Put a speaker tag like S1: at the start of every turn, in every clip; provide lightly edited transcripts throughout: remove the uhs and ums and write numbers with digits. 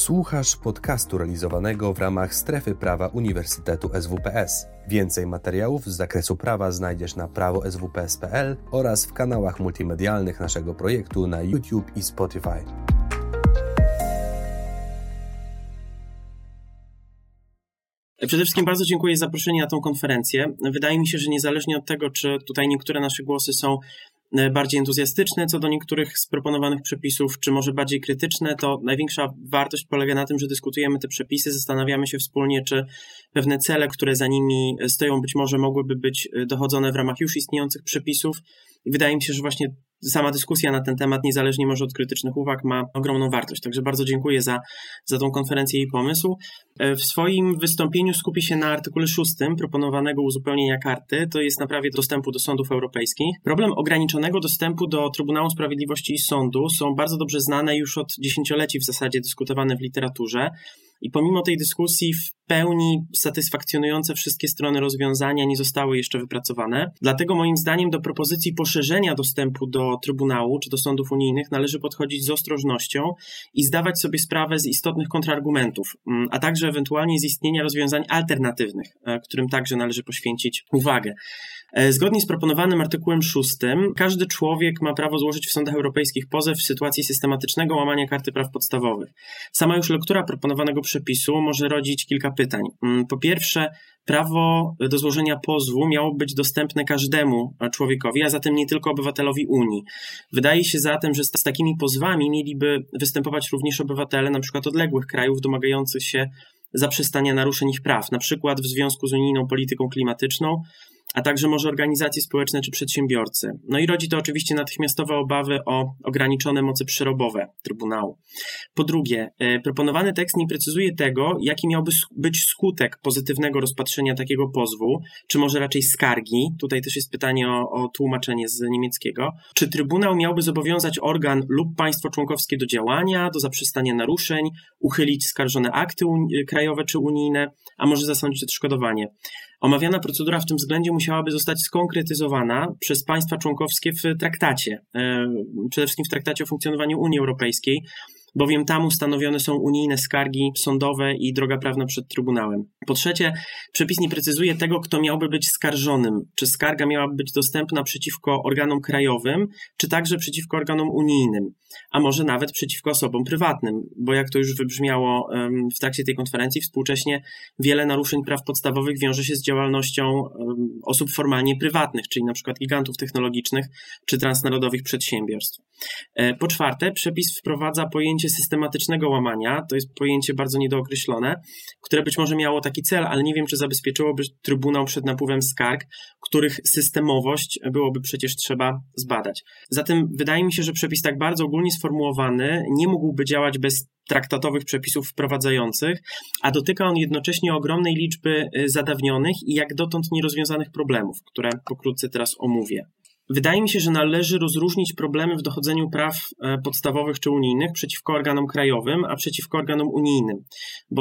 S1: Słuchasz podcastu realizowanego w ramach Strefy Prawa Uniwersytetu SWPS. Więcej materiałów z zakresu prawa znajdziesz na prawoswps.pl oraz w kanałach multimedialnych naszego projektu na YouTube i Spotify.
S2: Przede wszystkim bardzo dziękuję za zaproszenie na tą konferencję. Wydaje mi się, że niezależnie od tego, czy tutaj niektóre nasze głosy są bardziej entuzjastyczne co do niektórych z proponowanych przepisów, czy może bardziej krytyczne, to największa wartość polega na tym, że dyskutujemy te przepisy, zastanawiamy się wspólnie, czy pewne cele, które za nimi stoją, być może mogłyby być dochodzone w ramach już istniejących przepisów. I wydaje mi się, że właśnie sama dyskusja na ten temat, niezależnie może od krytycznych uwag, ma ogromną wartość. Także bardzo dziękuję za tą konferencję i pomysł. W swoim wystąpieniu skupię się na artykule 6 proponowanego uzupełnienia karty, to jest naprawie dostępu do sądów europejskich. Problem ograniczonego dostępu do Trybunału Sprawiedliwości i Sądu są bardzo dobrze znane już od dziesięcioleci w zasadzie dyskutowane w literaturze. I pomimo tej dyskusji w pełni satysfakcjonujące wszystkie strony rozwiązania nie zostały jeszcze wypracowane. Dlatego moim zdaniem do propozycji poszerzenia dostępu do Trybunału czy do sądów unijnych należy podchodzić z ostrożnością i zdawać sobie sprawę z istotnych kontrargumentów, a także ewentualnie z istnienia rozwiązań alternatywnych, którym także należy poświęcić uwagę. Zgodnie z proponowanym artykułem 6 każdy człowiek ma prawo złożyć w sądach europejskich pozew w sytuacji systematycznego łamania Karty Praw Podstawowych. Sama już lektura proponowanego przepisu może rodzić kilka pytań. Po pierwsze, prawo do złożenia pozwu miało być dostępne każdemu człowiekowi, a zatem nie tylko obywatelowi Unii. Wydaje się zatem, że z takimi pozwami mieliby występować również obywatele np. odległych krajów domagających się zaprzestania naruszeń ich praw, np. w związku z unijną polityką klimatyczną, a także może organizacje społeczne czy przedsiębiorcy. No i rodzi to oczywiście natychmiastowe obawy o ograniczone moce przerobowe Trybunału. Po drugie, proponowany tekst nie precyzuje tego, jaki miałby być skutek pozytywnego rozpatrzenia takiego pozwu, czy może raczej skargi. Tutaj też jest pytanie o tłumaczenie z niemieckiego. Czy Trybunał miałby zobowiązać organ lub państwo członkowskie do działania, do zaprzestania naruszeń, uchylić skarżone akty krajowe czy unijne, a może zasądzić odszkodowanie. Omawiana procedura w tym względzie musiałaby zostać skonkretyzowana przez państwa członkowskie w traktacie, przede wszystkim w traktacie o funkcjonowaniu Unii Europejskiej, bowiem tam ustanowione są unijne skargi sądowe i droga prawna przed Trybunałem. Po trzecie, przepis nie precyzuje tego, kto miałby być skarżonym. Czy skarga miałaby być dostępna przeciwko organom krajowym, czy także przeciwko organom unijnym, a może nawet przeciwko osobom prywatnym, bo jak to już wybrzmiało w trakcie tej konferencji, współcześnie wiele naruszeń praw podstawowych wiąże się z działalnością osób formalnie prywatnych, czyli na przykład gigantów technologicznych czy transnarodowych przedsiębiorstw. Po czwarte, przepis wprowadza pojęcie systematycznego łamania, to jest pojęcie bardzo niedookreślone, które być może miało taki cel, ale nie wiem, czy zabezpieczyłoby Trybunał przed napływem skarg, których systemowość byłoby przecież trzeba zbadać. Zatem wydaje mi się, że przepis tak bardzo ogólnie sformułowany nie mógłby działać bez traktatowych przepisów wprowadzających, a dotyka on jednocześnie ogromnej liczby zadawnionych i jak dotąd nierozwiązanych problemów, które pokrótce teraz omówię. Wydaje mi się, że należy rozróżnić problemy w dochodzeniu praw podstawowych czy unijnych przeciwko organom krajowym, a przeciwko organom unijnym, bo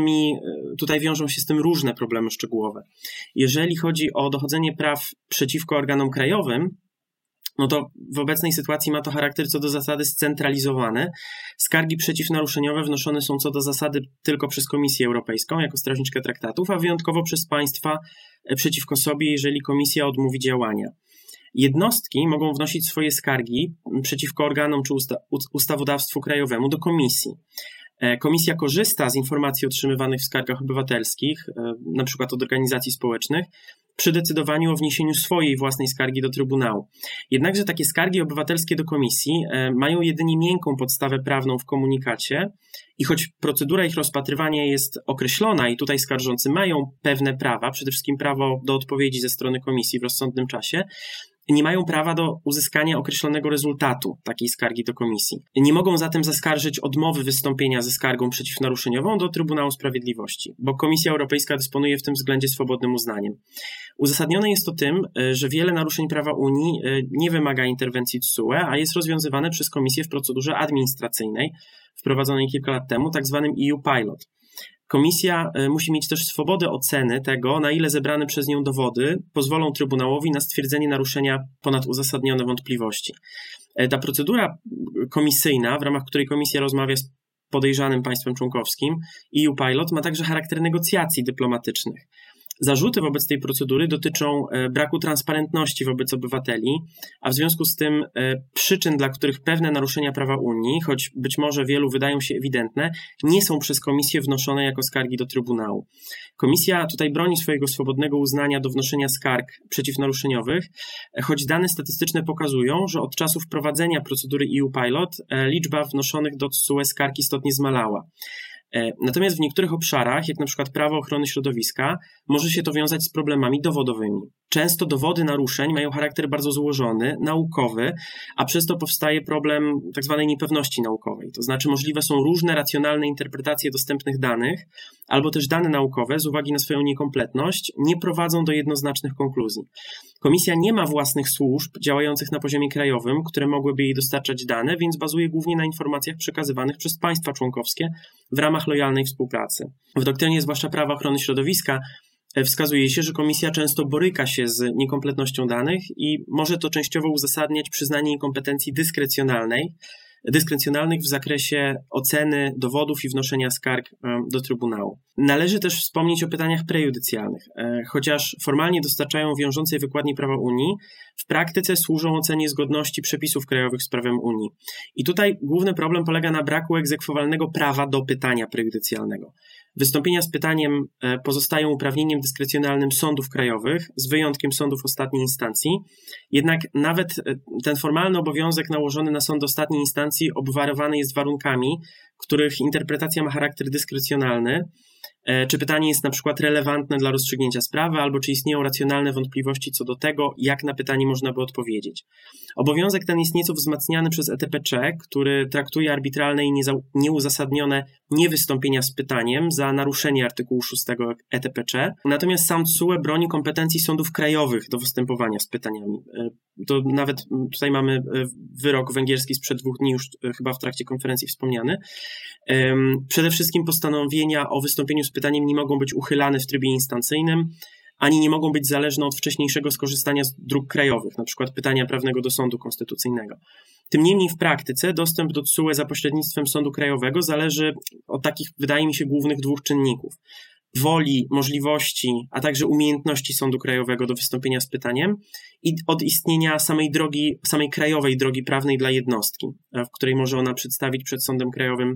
S2: tutaj wiążą się z tym różne problemy szczegółowe. Jeżeli chodzi o dochodzenie praw przeciwko organom krajowym, no to w obecnej sytuacji ma to charakter co do zasady scentralizowany. Skargi przeciwnaruszeniowe wnoszone są co do zasady tylko przez Komisję Europejską jako strażniczkę traktatów, a wyjątkowo przez państwa przeciwko sobie, jeżeli Komisja odmówi działania. Jednostki mogą wnosić swoje skargi przeciwko organom czy ustawodawstwu krajowemu do Komisji. Komisja korzysta z informacji otrzymywanych w skargach obywatelskich, na przykład od organizacji społecznych, przy decydowaniu o wniesieniu swojej własnej skargi do Trybunału. Jednakże takie skargi obywatelskie do Komisji mają jedynie miękką podstawę prawną w komunikacie i choć procedura ich rozpatrywania jest określona i tutaj skarżący mają pewne prawa, przede wszystkim prawo do odpowiedzi ze strony Komisji w rozsądnym czasie, nie mają prawa do uzyskania określonego rezultatu takiej skargi do Komisji. Nie mogą zatem zaskarżyć odmowy wystąpienia ze skargą przeciwnaruszeniową do Trybunału Sprawiedliwości, bo Komisja Europejska dysponuje w tym względzie swobodnym uznaniem. Uzasadnione jest to tym, że wiele naruszeń prawa Unii nie wymaga interwencji TSUE, a jest rozwiązywane przez Komisję w procedurze administracyjnej, wprowadzonej kilka lat temu, tak zwanym EU Pilot. Komisja musi mieć też swobodę oceny tego, na ile zebrane przez nią dowody pozwolą Trybunałowi na stwierdzenie naruszenia ponad uzasadnione wątpliwości. Ta procedura komisyjna, w ramach której Komisja rozmawia z podejrzanym państwem członkowskim, EU Pilot, ma także charakter negocjacji dyplomatycznych. Zarzuty wobec tej procedury dotyczą braku transparentności wobec obywateli, a w związku z tym przyczyn, dla których pewne naruszenia prawa Unii, choć być może wielu wydają się ewidentne, nie są przez Komisję wnoszone jako skargi do Trybunału. Komisja tutaj broni swojego swobodnego uznania do wnoszenia skarg przeciwnaruszeniowych, choć dane statystyczne pokazują, że od czasu wprowadzenia procedury EU Pilot liczba wnoszonych do TSUE skarg istotnie zmalała. Natomiast w niektórych obszarach, jak na przykład prawo ochrony środowiska, może się to wiązać z problemami dowodowymi. Często dowody naruszeń mają charakter bardzo złożony, naukowy, a przez to powstaje problem tzw. niepewności naukowej. To znaczy możliwe są różne racjonalne interpretacje dostępnych danych, albo też dane naukowe z uwagi na swoją niekompletność nie prowadzą do jednoznacznych konkluzji. Komisja nie ma własnych służb działających na poziomie krajowym, które mogłyby jej dostarczać dane, więc bazuje głównie na informacjach przekazywanych przez państwa członkowskie w ramach lojalnej współpracy. W doktrynie zwłaszcza prawa ochrony środowiska wskazuje się, że Komisja często boryka się z niekompletnością danych i może to częściowo uzasadniać przyznanie jej kompetencji dyskrecjonalnych w zakresie oceny dowodów i wnoszenia skarg do Trybunału. Należy też wspomnieć o pytaniach prejudycjalnych. Chociaż formalnie dostarczają wiążącej wykładni prawa Unii, w praktyce służą ocenie zgodności przepisów krajowych z prawem Unii. I tutaj główny problem polega na braku egzekwowalnego prawa do pytania prejudycjalnego. Wystąpienia z pytaniem pozostają uprawnieniem dyskrecjonalnym sądów krajowych, z wyjątkiem sądów ostatniej instancji. Jednak nawet ten formalny obowiązek nałożony na sąd ostatniej instancji obwarowany jest warunkami, których interpretacja ma charakter dyskrecjonalny. Czy pytanie jest na przykład relevantne dla rozstrzygnięcia sprawy, albo czy istnieją racjonalne wątpliwości co do tego, jak na pytanie można by odpowiedzieć. Obowiązek ten jest nieco wzmacniany przez ETPC, który traktuje arbitralne i nieuzasadnione niewystąpienia z pytaniem za naruszenie artykułu 6 ETPC. Natomiast sam TSUE broni kompetencji sądów krajowych do występowania z pytaniami. To nawet tutaj mamy wyrok węgierski sprzed 2 dni, już chyba w trakcie konferencji wspomniany. Przede wszystkim postanowienia o wystąpieniu z pytaniem nie mogą być uchylane w trybie instancyjnym, ani nie mogą być zależne od wcześniejszego skorzystania z dróg krajowych, na przykład pytania prawnego do sądu konstytucyjnego. Tym niemniej w praktyce dostęp do TSUE za pośrednictwem sądu krajowego zależy od takich, wydaje mi się, głównych 2 czynników. Woli, możliwości, a także umiejętności sądu krajowego do wystąpienia z pytaniem i od istnienia samej krajowej drogi prawnej dla jednostki, w której może ona przedstawić przed sądem krajowym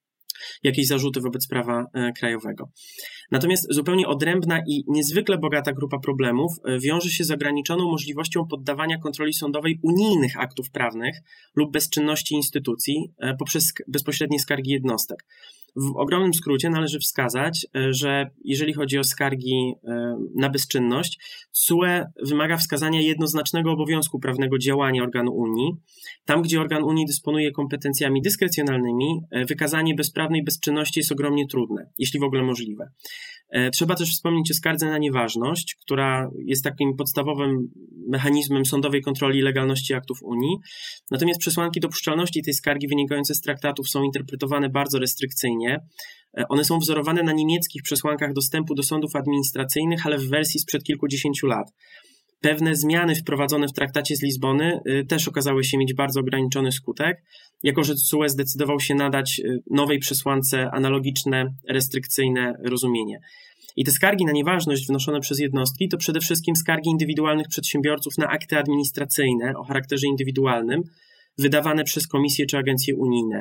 S2: jakieś zarzuty wobec prawa krajowego. Natomiast zupełnie odrębna i niezwykle bogata grupa problemów wiąże się z ograniczoną możliwością poddawania kontroli sądowej unijnych aktów prawnych lub bezczynności instytucji poprzez bezpośrednie skargi jednostek. W ogromnym skrócie należy wskazać, że jeżeli chodzi o skargi na bezczynność, TSUE wymaga wskazania jednoznacznego obowiązku prawnego działania organu Unii. Tam, gdzie organ Unii dysponuje kompetencjami dyskrecjonalnymi, wykazanie bezprawnej bezczynności jest ogromnie trudne, jeśli w ogóle możliwe. Trzeba też wspomnieć o skardze na nieważność, która jest takim podstawowym mechanizmem sądowej kontroli legalności aktów Unii. Natomiast przesłanki dopuszczalności tej skargi wynikające z traktatów są interpretowane bardzo restrykcyjnie. One są wzorowane na niemieckich przesłankach dostępu do sądów administracyjnych, ale w wersji sprzed kilkudziesięciu lat. Pewne zmiany wprowadzone w traktacie z Lizbony też okazały się mieć bardzo ograniczony skutek, jako że TSUE zdecydował się nadać nowej przesłance analogiczne, restrykcyjne rozumienie. I te skargi na nieważność wnoszone przez jednostki to przede wszystkim skargi indywidualnych przedsiębiorców na akty administracyjne o charakterze indywidualnym, wydawane przez komisje czy agencje unijne.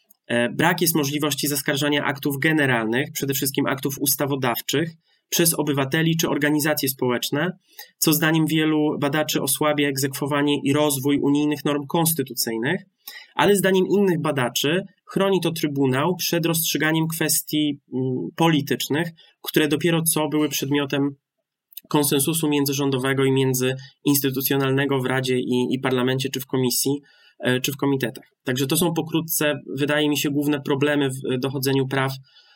S2: Brak jest możliwości zaskarżania aktów generalnych, przede wszystkim aktów ustawodawczych, przez obywateli czy organizacje społeczne, co zdaniem wielu badaczy osłabia egzekwowanie i rozwój unijnych norm konstytucyjnych, ale zdaniem innych badaczy chroni to Trybunał przed rozstrzyganiem kwestii politycznych, które dopiero co były przedmiotem konsensusu międzyrządowego i międzyinstytucjonalnego w Radzie i Parlamencie, czy w Komisji, czy w komitetach. Także to są pokrótce, wydaje mi się, główne problemy w dochodzeniu praw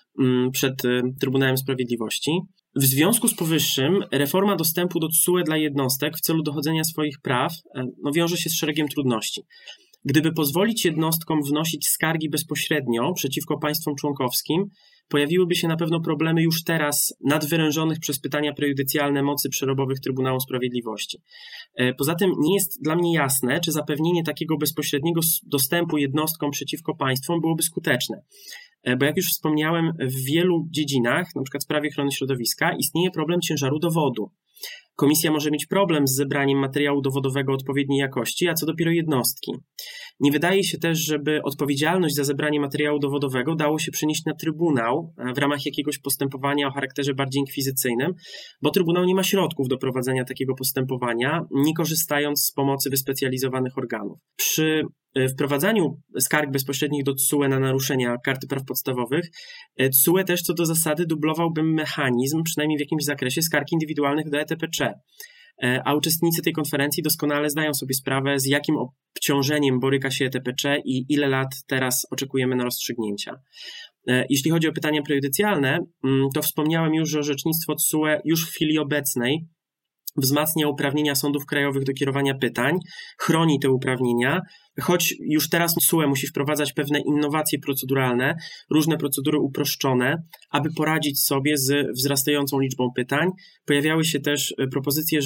S2: przed Trybunałem Sprawiedliwości. W związku z powyższym reforma dostępu do TSUE dla jednostek w celu dochodzenia swoich praw wiąże się z szeregiem trudności. Gdyby pozwolić jednostkom wnosić skargi bezpośrednio przeciwko państwom członkowskim, pojawiłyby się na pewno problemy już teraz nadwyrężonych przez pytania prejudycjalne mocy przerobowych Trybunału Sprawiedliwości. Poza tym nie jest dla mnie jasne, czy zapewnienie takiego bezpośredniego dostępu jednostkom przeciwko państwom byłoby skuteczne. bo jak już wspomniałem, w wielu dziedzinach, na przykład w prawie ochrony środowiska, istnieje problem ciężaru dowodu. Komisja może mieć problem z zebraniem materiału dowodowego odpowiedniej jakości, a co dopiero jednostki. Nie wydaje się też, żeby odpowiedzialność za zebranie materiału dowodowego dało się przenieść na Trybunał w ramach jakiegoś postępowania o charakterze bardziej inkwizycyjnym, bo Trybunał nie ma środków do prowadzenia takiego postępowania, nie korzystając z pomocy wyspecjalizowanych organów. Przy wprowadzaniu skarg bezpośrednich do TSUE na naruszenia Karty Praw Podstawowych, TSUE też co do zasady dublowałby mechanizm, przynajmniej w jakimś zakresie, skarg indywidualnych do ETPC. A uczestnicy tej konferencji doskonale zdają sobie sprawę, z jakim obciążeniem boryka się ETPC i ile lat teraz oczekujemy na rozstrzygnięcia. Jeśli chodzi o pytania prejudycjalne, to wspomniałem już, że orzecznictwo TSUE już w chwili obecnej wzmacnia uprawnienia sądów krajowych do kierowania pytań, chroni te uprawnienia, choć już teraz TSUE musi wprowadzać pewne innowacje proceduralne, różne procedury uproszczone, aby poradzić sobie z wzrastającą liczbą pytań. Pojawiały się też propozycje,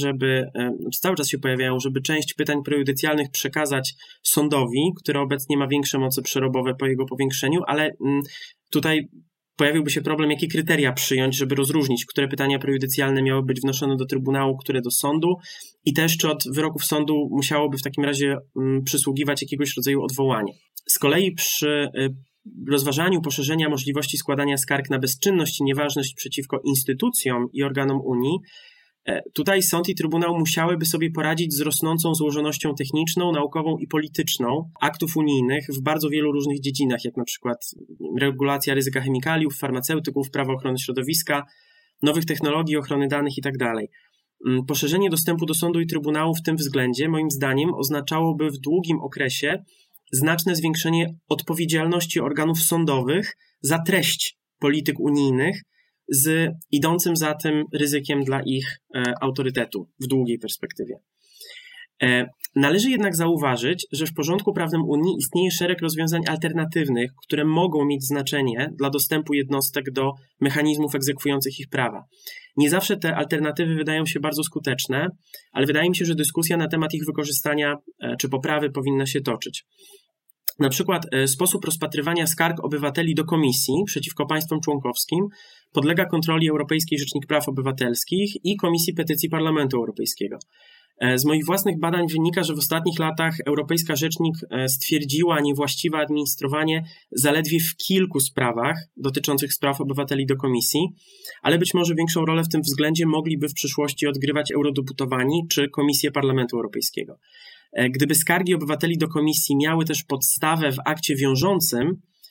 S2: cały czas się pojawiają, żeby część pytań prejudycjalnych przekazać sądowi, który obecnie ma większe moce przerobowe po jego powiększeniu, ale tutaj pojawiłby się problem, jakie kryteria przyjąć, żeby rozróżnić, które pytania prejudycjalne miały być wnoszone do Trybunału, które do sądu i też czy od wyroków sądu musiałoby w takim razie przysługiwać jakiegoś rodzaju odwołanie. Z kolei przy rozważaniu poszerzenia możliwości składania skarg na bezczynność i nieważność przeciwko instytucjom i organom Unii, tutaj sąd i Trybunał musiałyby sobie poradzić z rosnącą złożonością techniczną, naukową i polityczną aktów unijnych w bardzo wielu różnych dziedzinach, jak na przykład regulacja ryzyka chemikaliów, farmaceutyków, prawo ochrony środowiska, nowych technologii ochrony danych itd. Poszerzenie dostępu do sądu i Trybunału w tym względzie, moim zdaniem, oznaczałoby w długim okresie znaczne zwiększenie odpowiedzialności organów sądowych za treść polityk unijnych, z idącym za tym ryzykiem dla ich autorytetu w długiej perspektywie. Należy jednak zauważyć, że w porządku prawnym Unii istnieje szereg rozwiązań alternatywnych, które mogą mieć znaczenie dla dostępu jednostek do mechanizmów egzekwujących ich prawa. Nie zawsze te alternatywy wydają się bardzo skuteczne, ale wydaje mi się, że dyskusja na temat ich wykorzystania czy poprawy powinna się toczyć. Na przykład sposób rozpatrywania skarg obywateli do Komisji przeciwko państwom członkowskim podlega kontroli Europejskiej Rzecznik Praw Obywatelskich i Komisji Petycji Parlamentu Europejskiego. Z moich własnych badań wynika, że w ostatnich latach Europejska Rzecznik stwierdziła niewłaściwe administrowanie zaledwie w kilku sprawach dotyczących spraw obywateli do Komisji, ale być może większą rolę w tym względzie mogliby w przyszłości odgrywać eurodeputowani czy Komisje Parlamentu Europejskiego. Gdyby skargi obywateli do Komisji miały też podstawę w akcie wiążącym,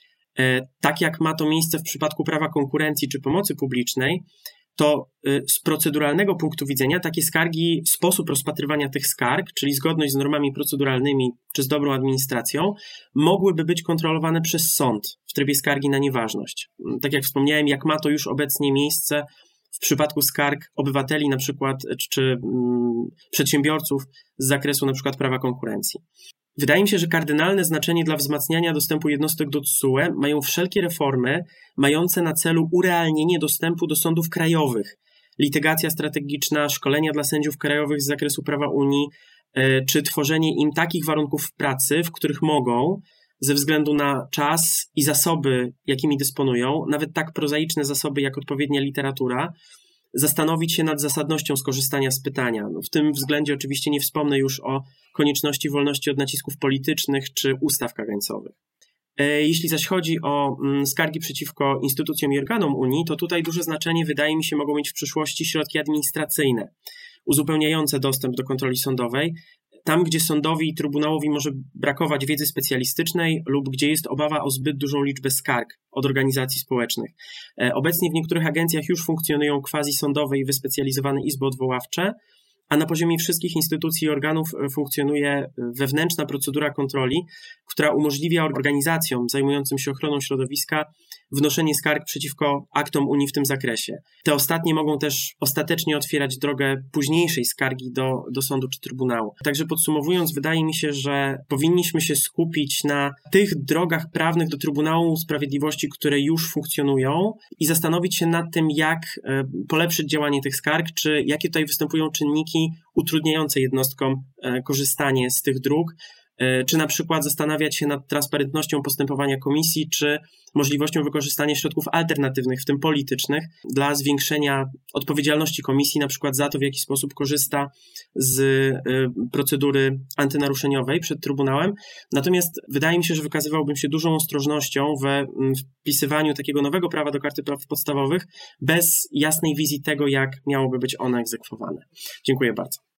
S2: tak jak ma to miejsce w przypadku prawa konkurencji czy pomocy publicznej, to z proceduralnego punktu widzenia takie skargi, sposób rozpatrywania tych skarg, czyli zgodność z normami proceduralnymi czy z dobrą administracją, mogłyby być kontrolowane przez sąd w trybie skargi na nieważność. Tak jak wspomniałem, jak ma to już obecnie miejsce w przypadku skarg obywateli na przykład czy przedsiębiorców z zakresu na przykład prawa konkurencji. Wydaje mi się, że kardynalne znaczenie dla wzmacniania dostępu jednostek do TSUE mają wszelkie reformy mające na celu urealnienie dostępu do sądów krajowych. Litygacja strategiczna, szkolenia dla sędziów krajowych z zakresu prawa Unii, czy tworzenie im takich warunków pracy, w których mogą, ze względu na czas i zasoby, jakimi dysponują, nawet tak prozaiczne zasoby jak odpowiednia literatura, zastanowić się nad zasadnością skorzystania z pytania. W tym względzie oczywiście nie wspomnę już o konieczności wolności od nacisków politycznych czy ustaw kagańcowych. Jeśli zaś chodzi o skargi przeciwko instytucjom i organom Unii, to tutaj duże znaczenie, wydaje mi się, mogą mieć w przyszłości środki administracyjne, uzupełniające dostęp do kontroli sądowej, tam gdzie sądowi i trybunałowi może brakować wiedzy specjalistycznej lub gdzie jest obawa o zbyt dużą liczbę skarg od organizacji społecznych. Obecnie w niektórych agencjach już funkcjonują quasi-sądowe i wyspecjalizowane izby odwoławcze, a na poziomie wszystkich instytucji i organów funkcjonuje wewnętrzna procedura kontroli, która umożliwia organizacjom zajmującym się ochroną środowiska wnoszenie skarg przeciwko aktom Unii w tym zakresie. Te ostatnie mogą też ostatecznie otwierać drogę późniejszej skargi do sądu czy trybunału. Także podsumowując, wydaje mi się, że powinniśmy się skupić na tych drogach prawnych do Trybunału Sprawiedliwości, które już funkcjonują i zastanowić się nad tym, jak polepszyć działanie tych skarg, czy jakie tutaj występują czynniki utrudniające jednostkom korzystanie z tych dróg, czy na przykład zastanawiać się nad transparentnością postępowania komisji, czy możliwością wykorzystania środków alternatywnych, w tym politycznych, dla zwiększenia odpowiedzialności komisji, na przykład za to, w jaki sposób korzysta z procedury antynaruszeniowej przed Trybunałem. Natomiast wydaje mi się, że wykazywałbym się dużą ostrożnością we wpisywaniu takiego nowego prawa do Karty Praw Podstawowych bez jasnej wizji tego, jak miałoby być ono egzekwowane. Dziękuję bardzo.